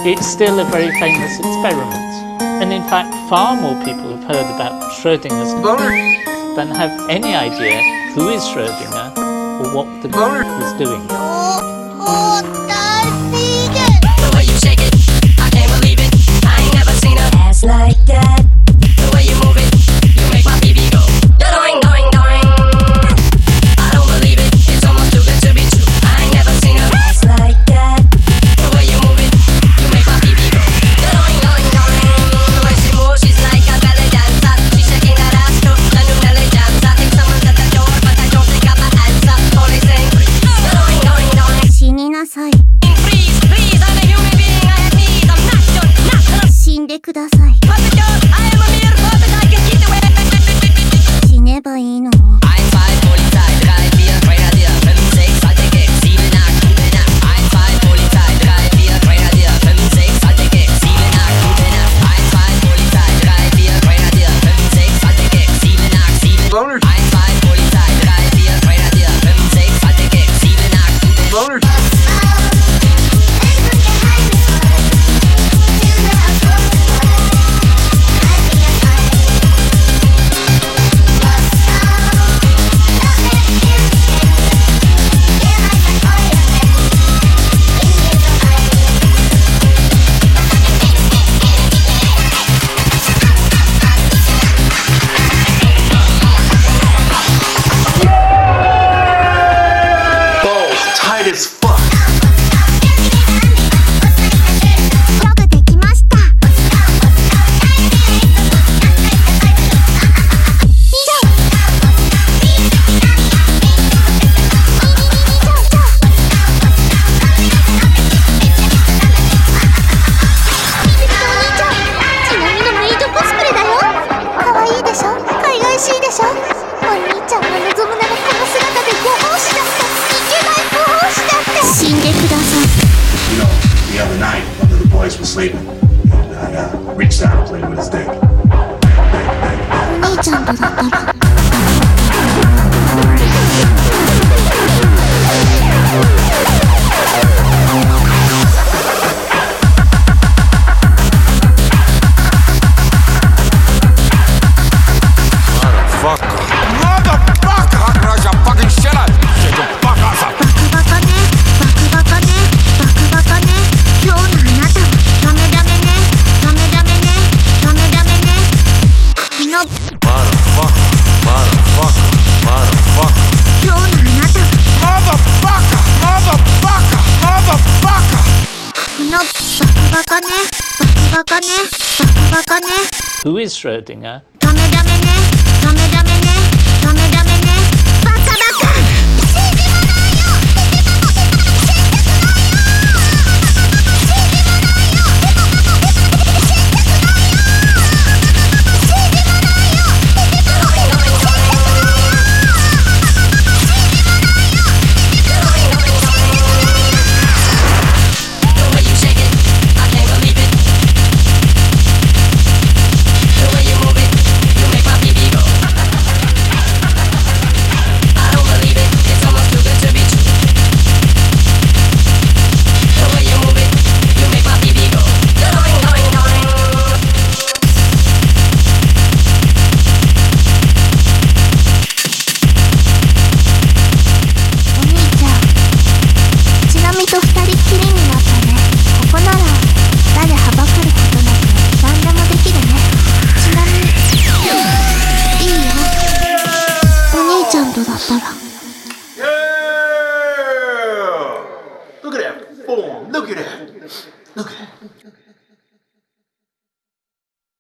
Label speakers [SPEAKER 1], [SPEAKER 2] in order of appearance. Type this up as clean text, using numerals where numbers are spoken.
[SPEAKER 1] it's still a very famous experiment. And in fact, far more people have heard about Schrödinger's
[SPEAKER 2] boner
[SPEAKER 1] than have any idea who is Schrödinger or what the boner was doing.
[SPEAKER 3] The way you shake it, I can't believe it. I ain't never seen a ass like that. The way you move it, you make my baby go doing, doing, doing. I don't believe it, it's almost too good to be true. I ain't never seen a ass like that. The way you move it, you make my baby go doing, doing, doing. The way she moves, she's like a ballet dancer. She's shaking that ass to the new belly dancer. Think someone's at the door, but I don't think I'm the answer. Only saying doing, doing, doing.
[SPEAKER 4] 死になさい。
[SPEAKER 3] Please, please, I'm a human being. I have needs. I'm not your, not the
[SPEAKER 4] 死んでください。
[SPEAKER 3] puppet dog. I am a mere puppet. I can keep the way.
[SPEAKER 4] 死ねばいいのに。
[SPEAKER 3] 1, 2, Polizei, 3, 4, Grenadier, 5, 6, alte Gag, 7, 8, gute Nacht. 1, 2, Polizei, 3, 4, Grenadier, 5, 6, alte Gag, 7, 8, gute Nacht. 1, 2, Polizei, 3, 4, Grenadier, 5, 6, alte Gag, 7, 8, 7.
[SPEAKER 2] boner
[SPEAKER 3] 1, 2, Polizei, 3, 4, Grenadier, 5, 6, alte Gag, 7, 8, gute Nacht.
[SPEAKER 2] boner balls tight as fuck
[SPEAKER 4] よくできました。ちなみのメイドコスプレだよ。可愛いでしょ。海外しいでしょ。お兄ちゃんが望むならこの姿でご奉仕だって。いけないご奉仕だって。死んでください。
[SPEAKER 5] You know, the other night, one of the boys was sleeping, and I reached out and played with his dick.
[SPEAKER 4] お兄ちゃんとだったら。
[SPEAKER 2] Motherfucker! How can I just fucking shut up? Shut your fuck ass up!
[SPEAKER 4] バカバカね、バカバカね、バカバカね。今日のあなたはダメダメね、ダメダメね、ダメダメね。の
[SPEAKER 2] Motherfucker! Motherfucker! Motherfucker!
[SPEAKER 4] 今日のあなたは
[SPEAKER 2] Motherfucker! Motherfucker! Motherfucker!
[SPEAKER 4] のバカバカね、バカバカね、バカバカね。
[SPEAKER 1] Who is Schrödinger?
[SPEAKER 4] ダメダメね、ダメダメね、ダメダメね。バカバカ。信じもないよ。
[SPEAKER 3] The way you shake it, I can't believe it. The way you move it, you make my baby go. I don't believe it, it's almost too good to be true. The way you move it, you make my baby go. Doing, doing, doing.
[SPEAKER 4] お兄ちゃん、ちなみと二人っきりになったね。ここなら誰はばかることなく何でもできるね。ちなみにいいよ。お兄ちゃんとだったら。
[SPEAKER 5] Yeah! Look at that form. Look at that. Look at that.